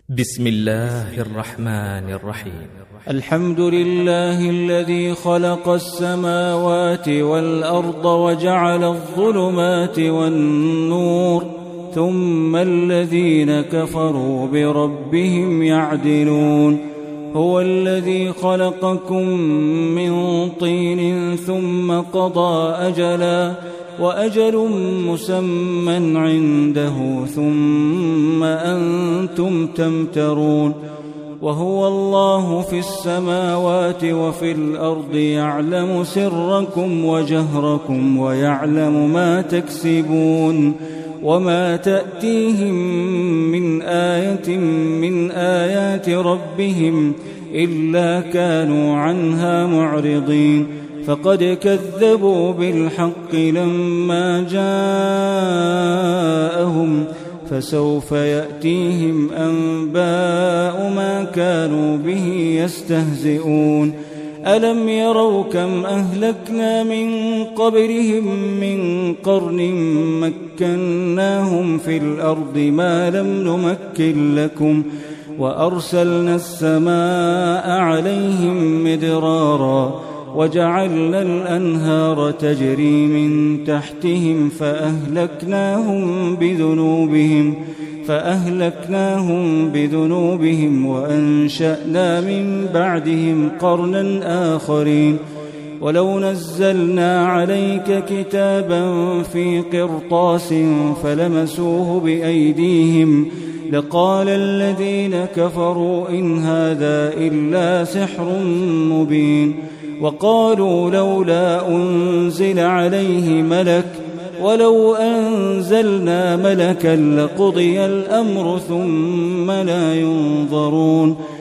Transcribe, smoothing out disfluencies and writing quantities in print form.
بسم الله الرحمن الرحيم. الحمد لله الذي خلق السماوات والأرض وجعل الظلمات والنور، ثم الذين كفروا بربهم يعدلون. هو الذي خلقكم من طين ثم قضى أجلا، وأجل مسمى عنده، ثم أنتم تمترون. وهو الله في السماوات وفي الأرض، يعلم سركم وجهركم ويعلم ما تكسبون. وما تأتيهم من آية من آيات ربهم إلا كانوا عنها معرضين. فقد كذبوا بالحق لما جاءهم، فسوف يأتيهم أنباء ما كانوا به يستهزئون. ألم يروا كم أهلكنا من قبلهم من قرن مكناهم في الأرض ما لم نمكن لكم، وأرسلنا السماء عليهم مدرارا، وجعلنا الأنهار تجري من تحتهم فأهلكناهم بذنوبهم وأنشأنا من بعدهم قرنا آخرين. ولو نزلنا عليك كتابا في قرطاس فلمسوه بأيديهم لقال الذين كفروا إن هذا إلا سحر مبين. وقالوا لولا أنزل عليه ملك، ولو أنزلنا ملكا لقضي الأمر ثم لا ينظرون.